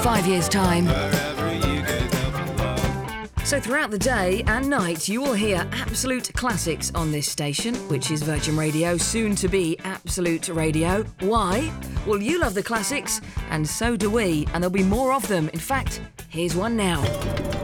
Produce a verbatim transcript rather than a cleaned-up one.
five years' time. So throughout the day and night, you will hear absolute classics on this station, which is Virgin Radio, soon to be Absolute Radio. Why? Well, you love the classics, and so do we, and there'll be more of them. In fact, here's one now.